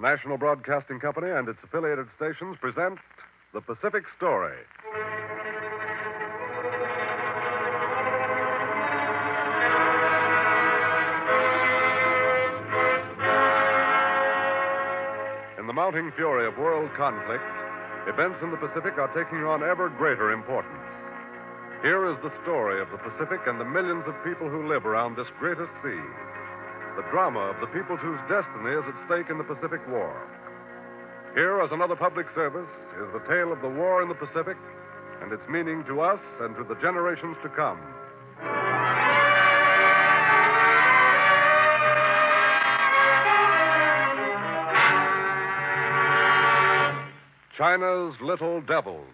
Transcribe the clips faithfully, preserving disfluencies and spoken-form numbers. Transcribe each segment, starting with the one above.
National Broadcasting Company and its affiliated stations present The Pacific Story. In the mounting fury of world conflict, events in the Pacific are taking on ever greater importance. Here is the story of the Pacific and the millions of people who live around this greatest sea. The drama of the peoples whose destiny is at stake in the Pacific War. Here, as another public service, is the tale of the war in the Pacific and its meaning to us and to the generations to come. China's Little Devils.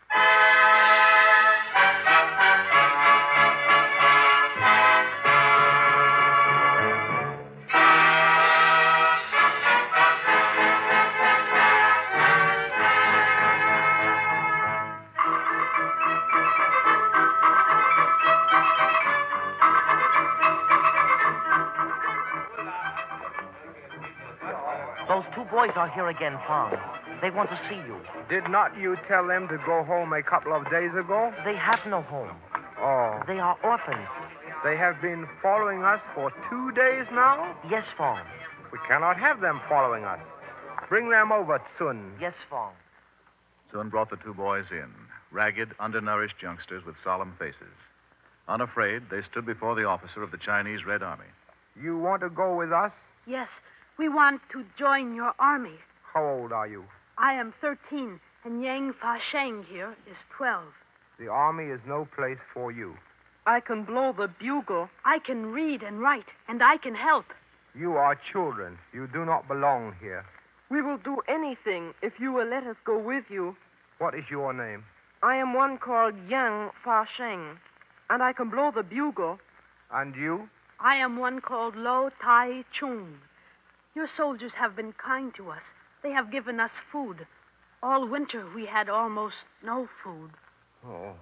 Those two boys are here again, Fong. They want to see you. Did not you tell them to go home a couple of days ago? They have no home. Oh. They are orphans. They have been following us for two days now? Yes, Fong. We cannot have them following us. Bring them over, Sun. Yes, Fong. Sun brought the two boys in, ragged, undernourished youngsters with solemn faces. Unafraid, they stood before the officer of the Chinese Red Army. You want to go with us? Yes, we want to join your army. How old are you? I am thirteen, and Yang Fa Sheng here is twelve. The army is no place for you. I can blow the bugle. I can read and write, and I can help. You are children. You do not belong here. We will do anything if you will let us go with you. What is your name? I am one called Yang Fa Sheng, and I can blow the bugle. And you? I am one called Lo Tai Chung. Your soldiers have been kind to us. They have given us food. All winter we had almost no food. Oh.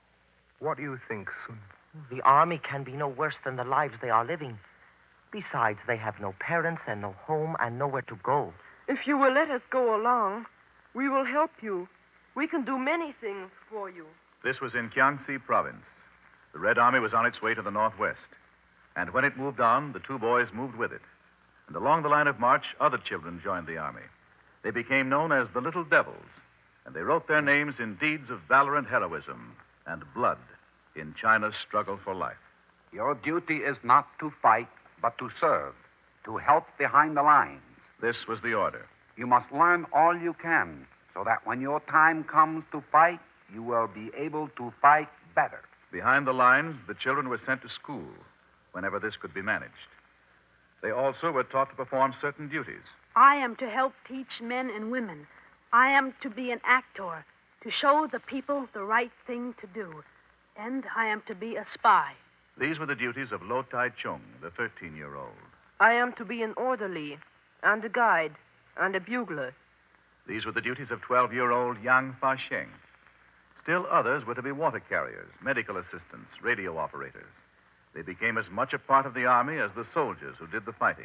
What do you think, Sun? The army can be no worse than the lives they are living. Besides, they have no parents and no home and nowhere to go. If you will let us go along, we will help you. We can do many things for you. This was in Kiangsi Province. The Red Army was on its way to the northwest. And when it moved on, the two boys moved with it. And along the line of march, other children joined the army. They became known as the Little Devils, and they wrote their names in deeds of valor and heroism and blood in China's struggle for life. Your duty is not to fight, but to serve, to help behind the lines. This was the order. You must learn all you can, so that when your time comes to fight, you will be able to fight better. Behind the lines, the children were sent to school whenever this could be managed. They also were taught to perform certain duties. I am to help teach men and women. I am to be an actor, to show the people the right thing to do. And I am to be a spy. These were the duties of Lo Tai Chung, the thirteen-year-old. I am to be an orderly, and a guide, and a bugler. These were the duties of twelve-year-old Yang Fa Sheng. Still others were to be water carriers, medical assistants, radio operators. They became as much a part of the army as the soldiers who did the fighting.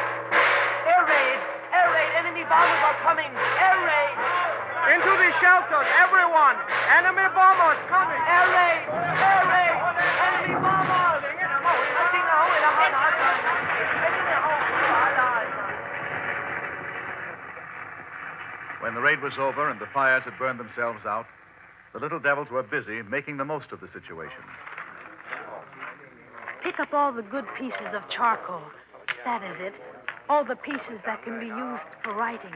Air raid! Air raid! Enemy bombers are coming! Air raid! Into the shelters, everyone! Enemy bombers coming! Air raid! Air raid! Enemy bombers! When the raid was over and the fires had burned themselves out, the Little Devils were busy making the most of the situation. Pick up all the good pieces of charcoal. That is it. All the pieces that can be used for writing.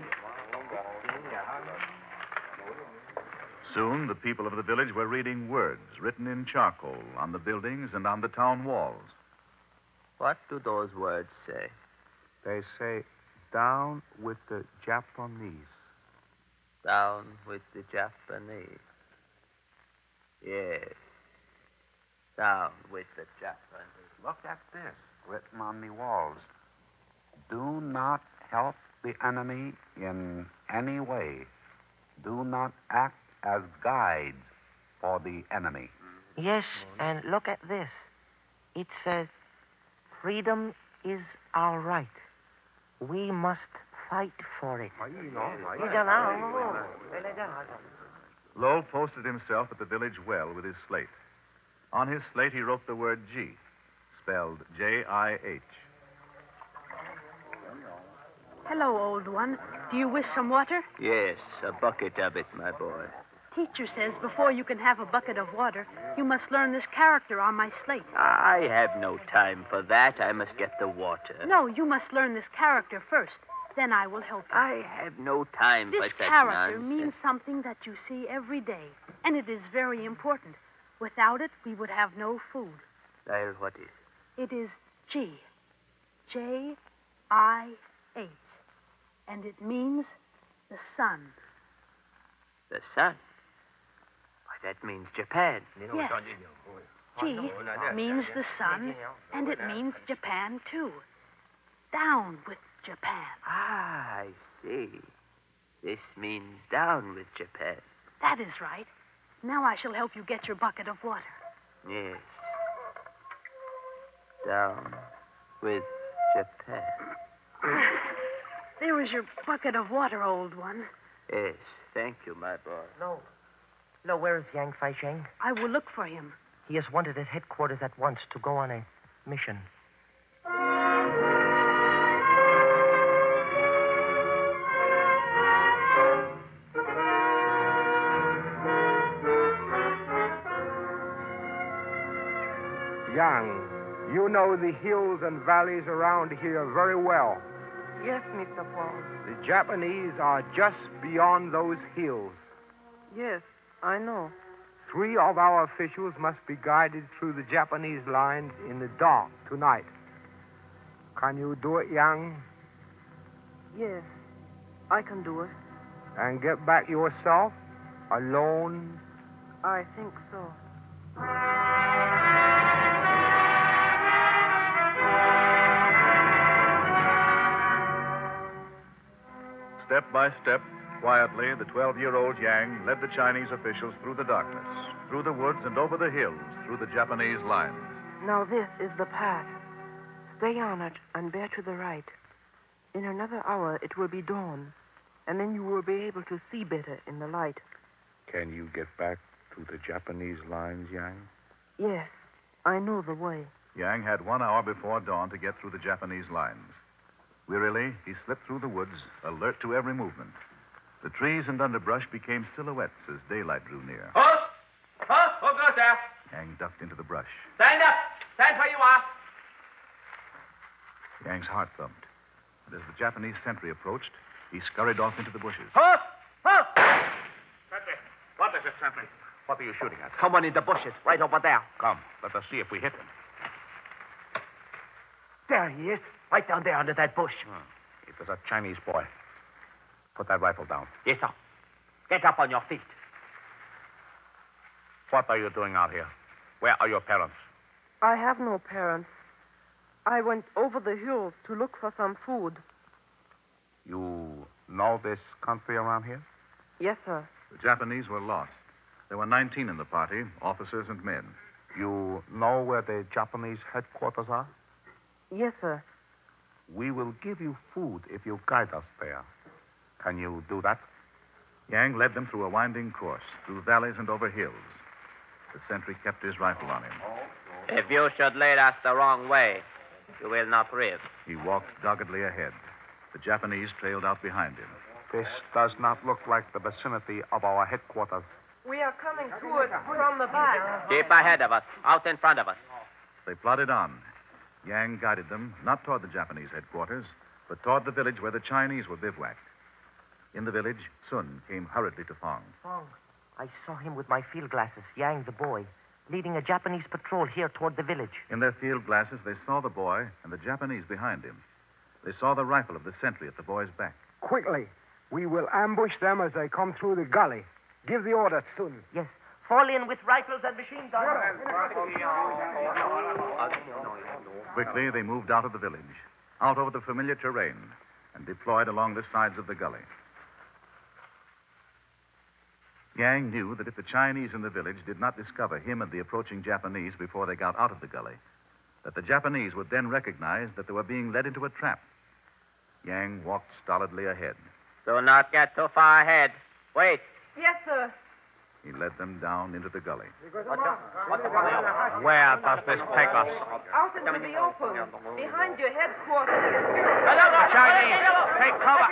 Soon, the people of the village were reading words written in charcoal on the buildings and on the town walls. What do those words say? They say, down with the Japanese. Down with the Japanese. Yes. Down with the Japanese. Look at this, written on the walls. Do not help the enemy in any way. Do not act as guides for the enemy. Yes, and look at this. It says, freedom is our right. We must fight for it. Lowell posted himself at the village well with his slate. On his slate, he wrote the word G, spelled J I H. Hello, old one. Do you wish some water? Yes, a bucket of it, my boy. Teacher says before you can have a bucket of water, you must learn this character on my slate. I have no time for that. I must get the water. No, you must learn this character first. Then I will help you. I have no time This for such character nonsense. means something that you see every day, and it is very important. Without it, we would have no food. Well, what is it? It is G. J I H. And it means the sun. The sun. Why, that means Japan. Yes. G means the sun, and it means Japan, too. Down with Japan. Ah, I see. This means down with Japan. That is right. Now I shall help you get your bucket of water. Yes. Down with Japan. There is your bucket of water, old one. Yes, thank you, my boy. No. No, where is Yang Fai-Sheng? I will look for him. He is wanted at headquarters at once to go on a mission. Yang, you know the hills and valleys around here very well. Yes, Mister Paul. The Japanese are just beyond those hills. Yes, I know. Three of our officials must be guided through the Japanese lines in the dark tonight. Can you do it, Yang? Yes, I can do it. And get back yourself? Alone? I think so. Step by step, quietly, the twelve-year-old Yang led the Chinese officials through the darkness, through the woods and over the hills, through the Japanese lines. Now this is the path. Stay on it and bear to the right. In another hour it will be dawn, and then you will be able to see better in the light. Can you get back to the Japanese lines, Yang? Yes, I know the way. Yang had one hour before dawn to get through the Japanese lines. Wearily, he slipped through the woods, alert to every movement. The trees and underbrush became silhouettes as daylight drew near. Halt! Halt! Who goes there? Yang ducked into the brush. Stand up! Stand where you are! Yang's heart thumped. And as the Japanese sentry approached, he scurried off into the bushes. Halt! Halt! Sentry! What is it, Sentry? What are you shooting at? Someone in the bushes, right over there. Come, let us see if we hit him. There he is, right down there under that bush. Hmm. It was a Chinese boy. Put that rifle down. Yes, sir. Get up on your feet. What are you doing out here? Where are your parents? I have no parents. I went over the hills to look for some food. You know this country around here? Yes, sir. The Japanese were lost. There were nineteen in the party, officers and men. You know where the Japanese headquarters are? Yes, sir. We will give you food if you guide us there. Can you do that? Yang led them through a winding course, through valleys and over hills. The sentry kept his rifle on him. If you should lead us the wrong way, you will not live. He walked doggedly ahead. The Japanese trailed out behind him. This does not look like the vicinity of our headquarters. We are coming to it from the back. Keep ahead of us, out in front of us. They plodded on. Yang guided them, not toward the Japanese headquarters, but toward the village where the Chinese were bivouacked. In the village, Sun came hurriedly to Fong. Fong, I saw him with my field glasses, Yang the boy, leading a Japanese patrol here toward the village. In their field glasses, they saw the boy and the Japanese behind him. They saw the rifle of the sentry at the boy's back. Quickly. We will ambush them as they come through the gully. Give the order soon. Yes, fall in with rifles and machine guns. Quickly, they moved out of the village, out over the familiar terrain, and deployed along the sides of the gully. Yang knew that if the Chinese in the village did not discover him and the approaching Japanese before they got out of the gully, that the Japanese would then recognize that they were being led into a trap. Yang walked stolidly ahead. Do not get too far ahead. Wait. Yes, sir. He led them down into the gully. Where does this take us? Out into the open, behind your headquarters. Chinese, take cover.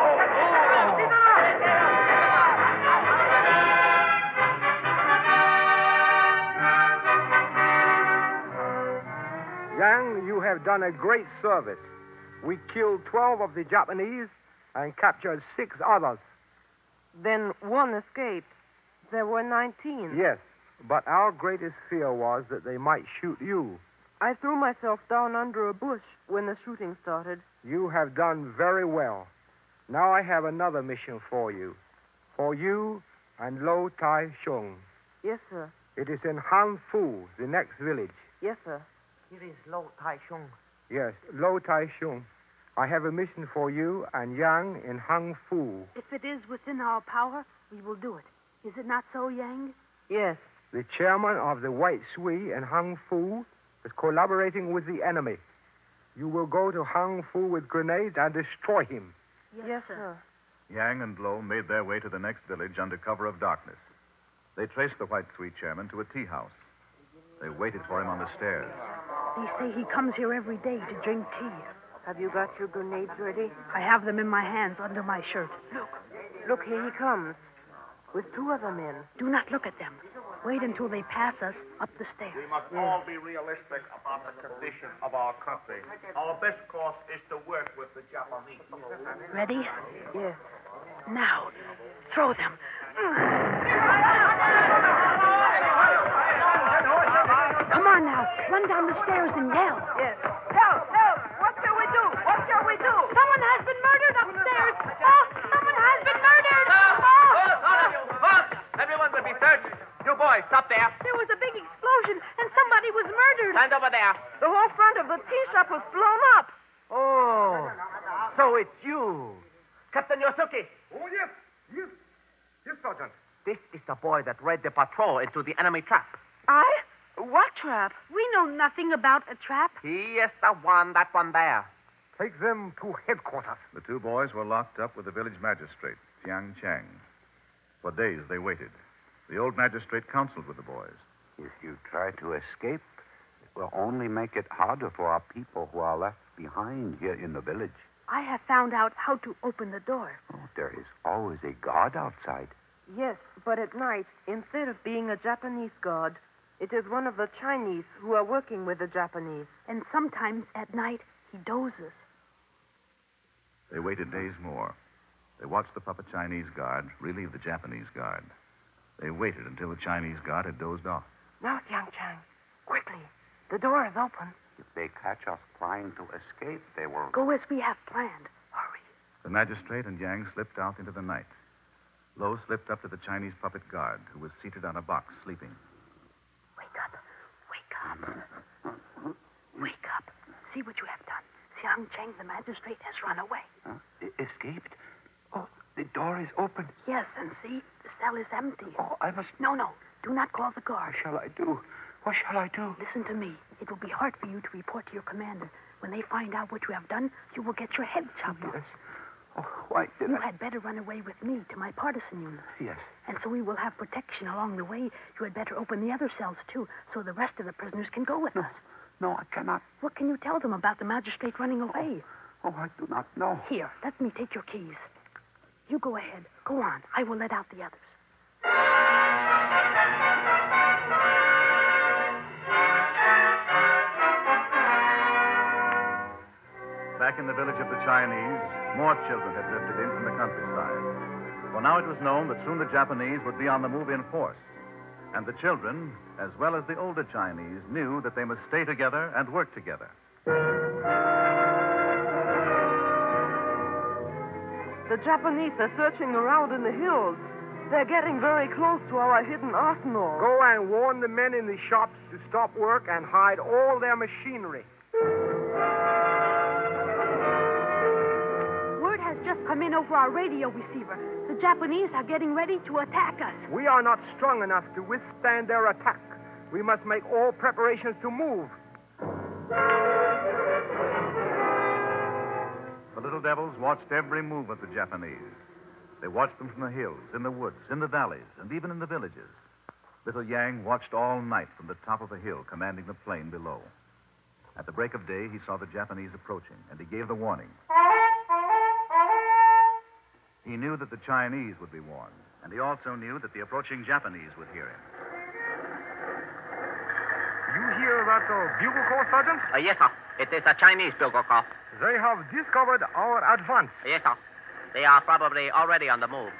Yang, you have done a great service. We killed twelve of the Japanese and captured six others. Then one escaped. There were nineteen. Yes, but our greatest fear was that they might shoot you. I threw myself down under a bush when the shooting started. You have done very well. Now I have another mission for you. For you and Lo Tai Shung. Yes, sir. It is in Han Fu, the next village. Yes, sir. Here is Lo Tai Shung. Yes, Lo Tai Shung. I have a mission for you and Yang in Hang Fu. If it is within our power, we will do it. Is it not so, Yang? Yes. The chairman of the White Sui in Hang Fu is collaborating with the enemy. You will go to Hang Fu with grenades and destroy him. Yes, Yes, sir. sir. Yang and Lo made their way to the next village under cover of darkness. They traced the White Sui chairman to a tea house. They waited for him on the stairs. They say he comes here every day to drink tea. Have you got your grenades ready? I have them in my hands under my shirt. Look, here he comes. With two other men. Do not look at them. Wait until they pass us up the stairs. We must all be realistic about the condition of our country. Our best course is to work with the Japanese. Ready? Yes. Now, throw them. Come on now. Run down the stairs and yell. Yes. Help! Help! What shall we do? What shall we do? Someone has been murdered upstairs. Oh, someone has been murdered. Oh. Everyone will be searched. You boys, stop there. There was a big explosion and somebody was murdered. Stand over there. The whole front of the tea shop was blown up. Oh, so it's you. Captain Yosuke, Oh, yes. Yes. Yes, Sergeant. this is the boy that led the patrol into the enemy trap. I? What trap? We know nothing about a trap. He is the one, that one there. Take them to headquarters. The two boys were locked up with the village magistrate, Tiang Chang. For days they waited. The old magistrate counseled with the boys. If you try to escape, it will only make it harder for our people who are left behind here in the village. I have found out how to open the door. Oh, there is always a guard outside. Yes, but at night, instead of being a Japanese guard, it is one of the Chinese who are working with the Japanese. And sometimes at night, he dozes. They waited days more. They watched the puppet Chinese guard relieve the Japanese guard. They waited until the Chinese guard had dozed off. Now, Yang Chang, quickly. The door is open. If they catch us trying to escape, they will... Go as we have planned. Hurry. The magistrate and Yang slipped out into the night. Lo slipped up to the Chinese puppet guard, who was seated on a box, sleeping. Wake up. Wake up. Wake up. See what you have done. Xiang Cheng, the magistrate, has run away. Huh? E- escaped? Oh, the door is open. Yes, and see, the cell is empty. Oh, I must... No, no. Do not call the What guard. shall I do? What shall I do? Listen to me. It will be hard for you to report to your commander. When they find out what you have done, you will get your head chopped off. Yes. Oh, why did You I... had better run away with me to my partisan unit. Yes. And so we will have protection along the way. You had better open the other cells, too, so the rest of the prisoners can go with us. No, I cannot. What can you tell them about the magistrate running away? Oh, I do not know. Here, let me take your keys. You go ahead. Go on. I will let out the others. Back in the village of the Chinese, more children had drifted in from the countryside. For now it was known that soon the Japanese would be on the move in force. And the children, as well as the older Chinese, knew that they must stay together and work together. The Japanese are searching around in the hills. They're getting very close to our hidden arsenal. Go and warn the men in the shops to stop work and hide all their machinery. Word has just come in over our radio receiver. The Japanese are getting ready to attack us. We are not strong enough to withstand their attack. We must make all preparations to move. The little devils watched every move of the Japanese. They watched them from the hills, in the woods, in the valleys, and even in the villages. Little Yang watched all night from the top of a hill commanding the plain below. At the break of day, he saw the Japanese approaching, and he gave the warning. He knew that the Chinese would be warned, and he also knew that the approaching Japanese would hear him. You hear that uh, bugle call, Sergeant? Uh, yes, sir. It is a Chinese bugle call. They have discovered our advance. Yes, sir. They are probably already on the move.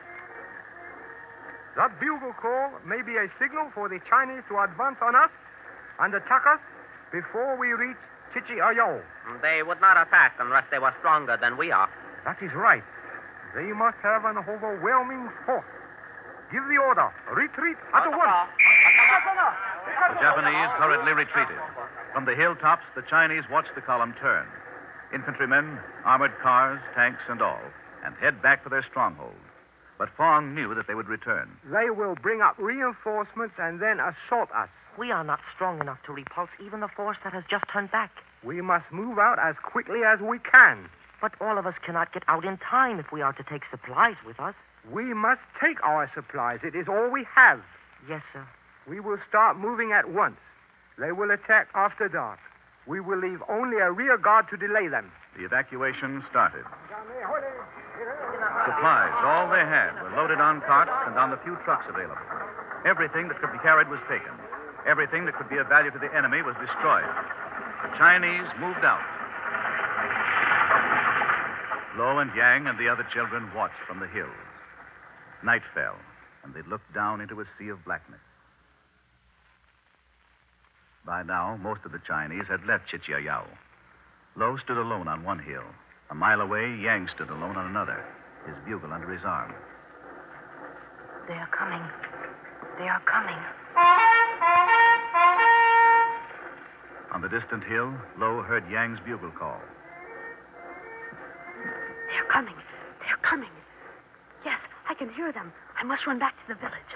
That bugle call may be a signal for the Chinese to advance on us and attack us before we reach Chichiayao. They would not attack unless they were stronger than we are. That is right. They must have an overwhelming force. Give the order. Retreat at once. The Japanese hurriedly retreated. From the hilltops, the Chinese watched the column turn. Infantrymen, armored cars, tanks, and all, and head back for their stronghold. But Fong knew that they would return. They will bring up reinforcements and then assault us. We are not strong enough to repulse even the force that has just turned back. We must move out as quickly as we can. But all of us cannot get out in time if we are to take supplies with us. We must take our supplies. It is all we have. Yes, sir. We will start moving at once. They will attack after dark. We will leave only a rear guard to delay them. The evacuation started. Supplies, all they had, were loaded on carts and on the few trucks available. Everything that could be carried was taken. Everything that could be of value to the enemy was destroyed. The Chinese moved out. Lo and Yang and the other children watched from the hills. Night fell, and they looked down into a sea of blackness. By now, most of the Chinese had left Chichiayao. Lo stood alone on one hill. A mile away, Yang stood alone on another, his bugle under his arm. They are coming. They are coming. On the distant hill, Lo heard Yang's bugle call. They're coming. They're coming. Yes, I can hear them. I must run back to the village.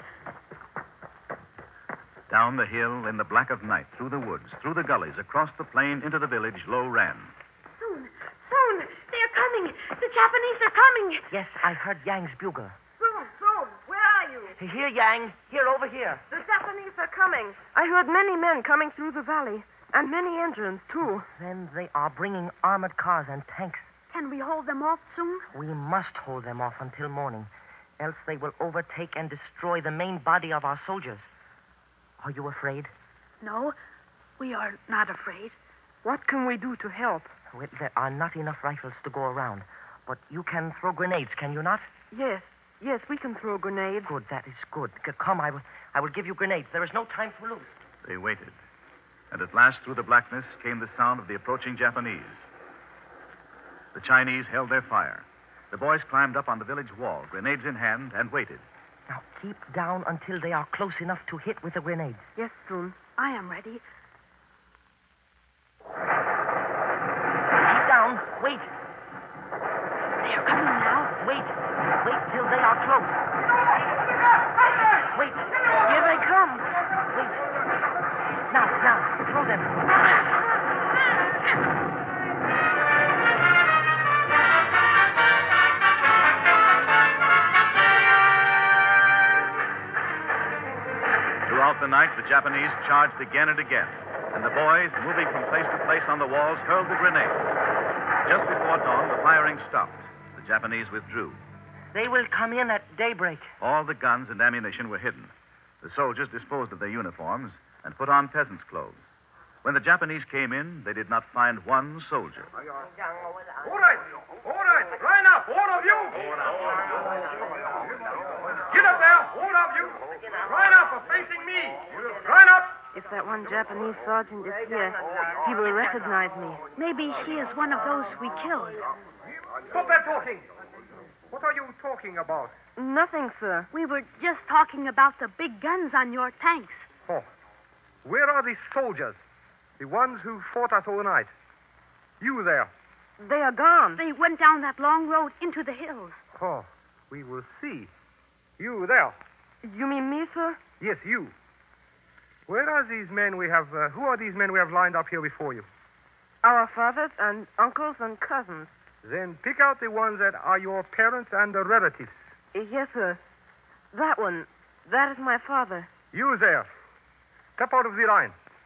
Down the hill, in the black of night, through the woods, through the gullies, across the plain, into the village, Lo ran. Soon, soon. They're coming. The Japanese are coming. Yes, I heard Yang's bugle. Soon, soon. Where are you? Here, Yang. Here, over here. The Japanese are coming. I heard many men coming through the valley, and many engines, too. Then they are bringing armored cars and tanks. Can we hold them off soon? We must hold them off until morning, else they will overtake and destroy the main body of our soldiers. Are you afraid? No, we are not afraid. What can we do to help? Well, there are not enough rifles to go around, but you can throw grenades, can you not? Yes, yes, we can throw grenades. Good, that is good. C- Come, I will, I will give you grenades. There is no time to lose. They waited. And at last, through the blackness, came the sound of the approaching Japanese. The Chinese held their fire. The boys climbed up on the village wall, grenades in hand, and waited. Now, keep down until they are close enough to hit with the grenades. Yes, soon. I am ready. Keep down. Wait. They are coming now. Wait. Wait till they are close. Wait. Here they come. Wait. Now, now, throw them. Throughout the night, the Japanese charged again and again, and the boys, moving from place to place on the walls, hurled the grenades. Just before dawn, the firing stopped. The Japanese withdrew. They will come in at daybreak. All the guns and ammunition were hidden. The soldiers disposed of their uniforms and put on peasants' clothes. When the Japanese came in, they did not find one soldier. All right. All right. Line up, all of you. Get up there, all of you. Line up, or facing me. Line up. If that one Japanese sergeant is here, he will recognize me. Maybe he is one of those we killed. Stop that talking. What are you talking about? Nothing, sir. We were just talking about the big guns on your tanks. Oh. Where are the soldiers? The ones who fought us all night. You there. They are gone. They went down that long road into the hills. Oh, we will see. You there. You mean me, sir? Yes, you. Where are these men we have, uh, who are these men we have lined up here before you? Our fathers and uncles and cousins. Then pick out the ones that are your parents and the relatives. Uh, yes, sir. That one. That is my father. You there. Step out of the line.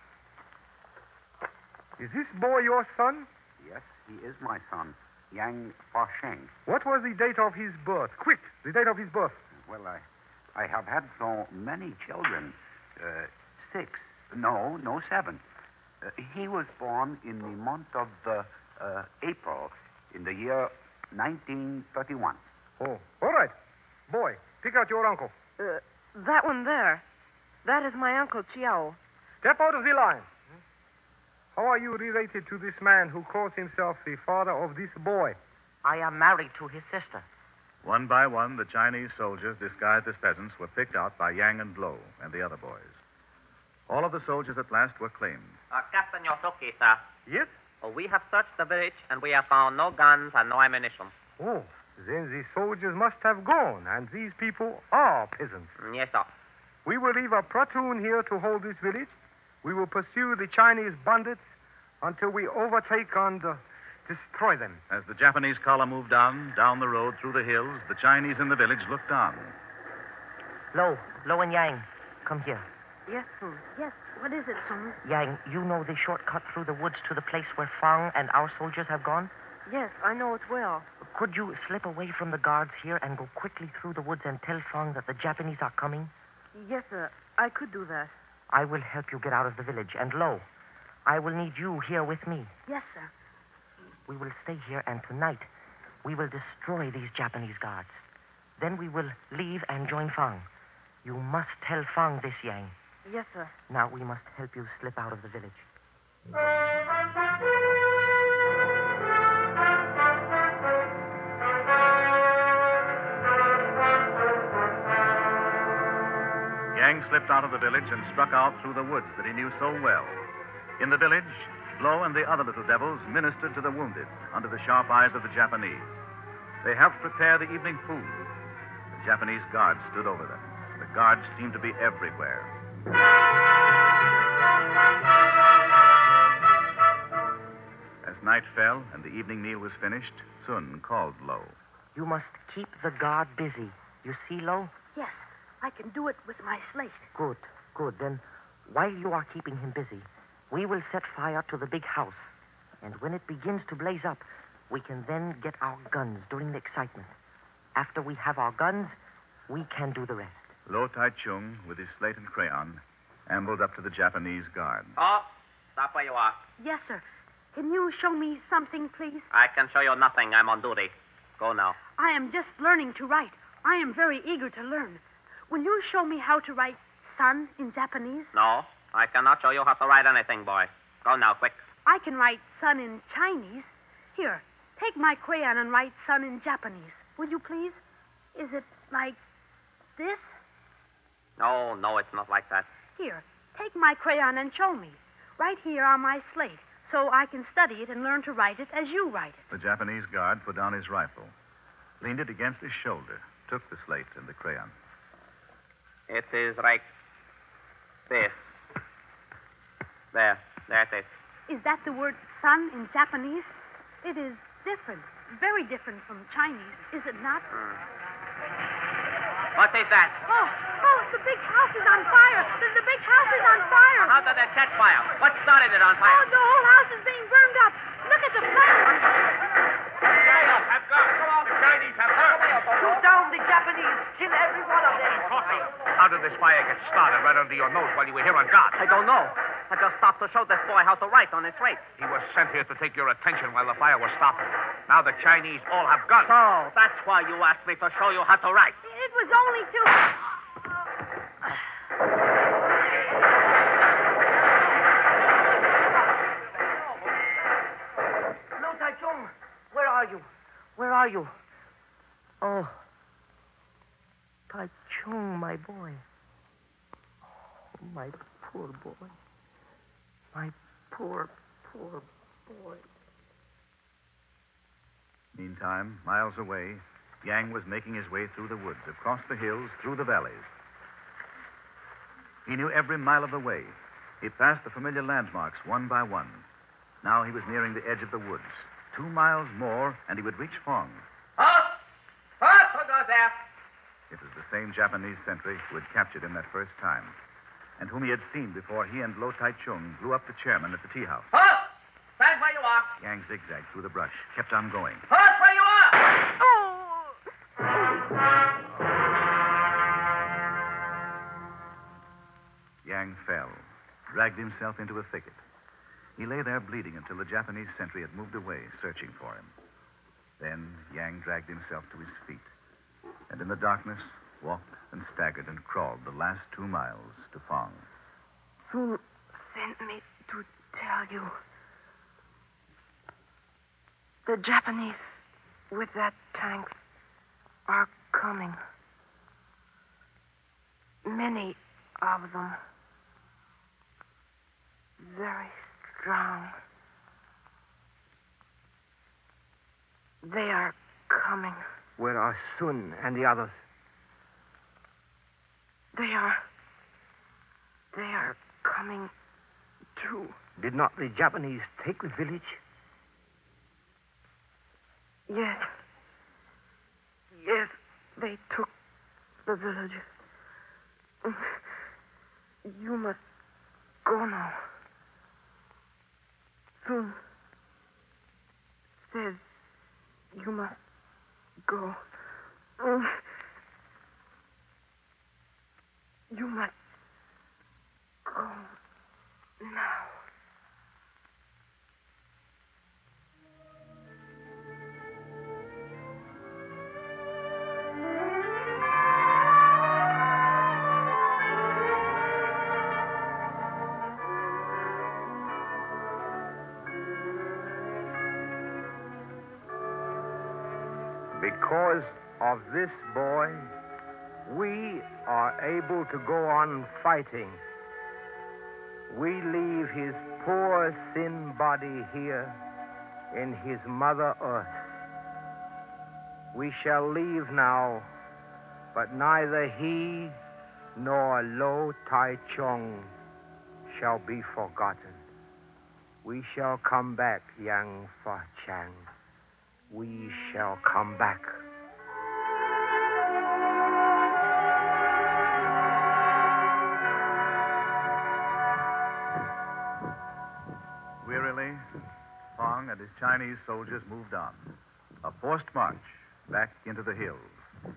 Is this boy your son? Yes, he is my son, Yang Fasheng. What was the date of his birth? Quick, the date of his birth. Well, I, I have had so many children. Uh, six. No, no, seven. Uh, he was born in the month of uh, uh, April in the year nineteen thirty-one. Oh, all right. Boy, pick out your uncle. Uh, that one there. That is my uncle, Chiao. Step out of the line. How are you related to this man who calls himself the father of this boy? I am married to his sister. One by one, the Chinese soldiers disguised as peasants were picked out by Yang and Lo and the other boys. All of the soldiers at last were claimed. Uh, Captain Yosuke, sir. Yes? Oh, we have searched the village, and we have found no guns and no ammunition. Oh, then the soldiers must have gone, and these people are peasants. Mm, Yes, sir. We will leave a platoon here to hold this village. We will pursue the Chinese bandits until we overtake and uh, destroy them. As the Japanese column moved on, down the road, through the hills, the Chinese in the village looked on. Lo, Lo and Yang, come here. Yes, sir. Yes, what is it, Sung? Yang, you know the shortcut through the woods to the place where Fang and our soldiers have gone? Yes, I know it well. Could you slip away from the guards here and go quickly through the woods and tell Fang that the Japanese are coming? Yes, sir. I could do that. I will help you get out of the village. And Lo, I will need you here with me. Yes, sir. We will stay here, and tonight we will destroy these Japanese guards. Then we will leave and join Fang. You must tell Fang this, Yang. Yes, sir. Now we must help you slip out of the village. Yang slipped out of the village and struck out through the woods that he knew so well. In the village, Lo and the other little devils ministered to the wounded under the sharp eyes of the Japanese. They helped prepare the evening food. The Japanese guards stood over them. The guards seemed to be everywhere. As night fell and the evening meal was finished, Sun called Lo. You must keep the guard busy. You see, Lo? Yes, I can do it with my slate. Good, good. Then, while you are keeping him busy, we will set fire to the big house. And when it begins to blaze up, we can then get our guns during the excitement. After we have our guns, we can do the rest. Lo Tai Chung, with his slate and crayon, ambled up to the Japanese guard. Oh, stop where you are. Yes, sir. Can you show me something, please? I can show you nothing. I'm on duty. Go now. I am just learning to write. I am very eager to learn. Will you show me how to write sun in Japanese? No, I cannot show you how to write anything, boy. Go now, quick. I can write sun in Chinese. Here, take my crayon and write sun in Japanese. Will you please? Is it like this? No, no, it's not like that. Here, take my crayon and show me. Right here on my slate, so I can study it and learn to write it as you write it. The Japanese guard put down his rifle, leaned it against his shoulder, took the slate and the crayon. It is like this. There, there it is. Is that the word sun in Japanese? It is different, very different from Chinese, is it not? Hmm. What is that? Oh, oh, the big house is on fire. The, the big house is on fire. How did it catch fire? What started it on fire? Oh, the whole house is being burned up. Look at the flames. have gone. The Chinese have heard. Shoot down the Japanese. Kill every one of them. How did this fire get started right under your nose while you were here on guard? I don't know. I just stopped to show this boy how to write on his slate. He was sent here to take your attention while the fire was stopping. Now the Chinese all have guns. So, that's why you asked me to show you how to write. It was only to... Lo Tai Chung, where are you? Where are you? Oh. Tai Chung, my boy. Oh, my poor boy. My poor, poor boy. Meantime, miles away, Yang was making his way through the woods, across the hills, through the valleys. He knew every mile of the way. He passed the familiar landmarks one by one. Now he was nearing the edge of the woods. Two miles more, and he would reach Fong. Halt! Halt! Who goes there? It was the same Japanese sentry who had captured him that first time, and whom he had seen before he and Lo Tai Chung blew up the chairman at the tea house. Halt! Stand where you are. Yang zigzagged through the brush, kept on going. Halt where you are! Yang fell, dragged himself into a thicket. He lay there bleeding until the Japanese sentry had moved away, searching for him. Then Yang dragged himself to his feet, and in the darkness walked and staggered and crawled the last two miles to Fong. Soon sent me to tell you. The Japanese with that tank are coming. Many of them. Very strong. They are coming. Where are Sun and the others? They are. They are coming too. Did not the Japanese take the village? Yes. Yes, they took the village. You must go now. Soon says you must go. You must go now. Because of this boy, we are able to go on fighting. We leave his poor thin body here in his mother earth. We shall leave now, but neither he nor Lo Tai Chung shall be forgotten. We shall come back, Yang Fa Chang. We shall come back. Wearily, Fong and his Chinese soldiers moved on, a forced march back into the hills.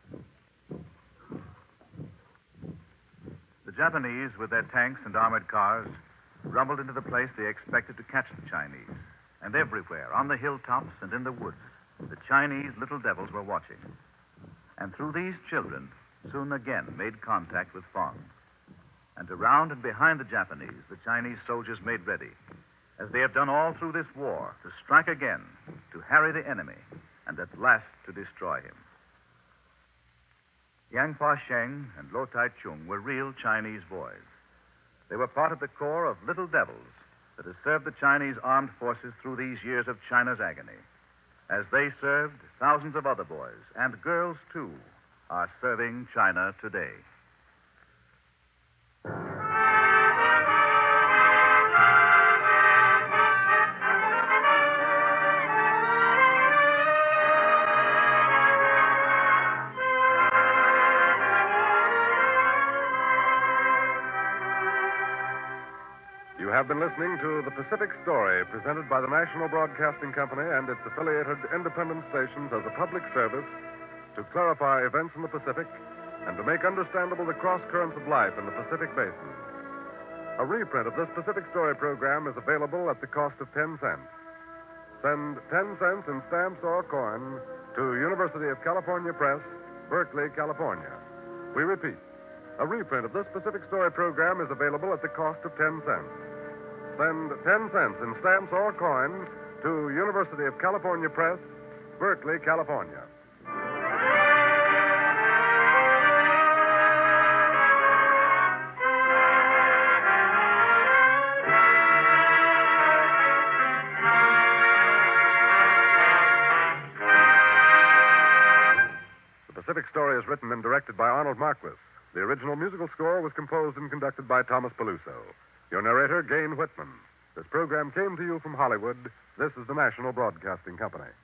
The Japanese, with their tanks and armored cars, rumbled into the place they expected to catch the Chinese. And everywhere, on the hilltops and in the woods, the Chinese little devils were watching. And through these children, soon again made contact with Fong. And around and behind the Japanese, the Chinese soldiers made ready, as they have done all through this war, to strike again, to harry the enemy, and at last to destroy him. Yang Fa Sheng and Lo Tai Chung were real Chinese boys. They were part of the corps of little devils that has served the Chinese armed forces through these years of China's agony. As they served, thousands of other boys, and girls too, are serving China today. You have been listening to The Pacific Story, presented by the National Broadcasting Company and its affiliated independent stations as a public service to clarify events in the Pacific and to make understandable the cross currents of life in the Pacific Basin. A reprint of this Pacific Story program is available at the cost of ten cents. Send ten cents in stamps or coin to University of California Press, Berkeley, California. We repeat, a reprint of this Pacific Story program is available at the cost of ten cents. Send ten cents in stamps or coin to University of California Press, Berkeley, California. The Pacific Story is written and directed by Arnold Marquis. The original musical score was composed and conducted by Thomas Peluso. Your narrator, Gain Whitman. This program came to you from Hollywood. This is the National Broadcasting Company.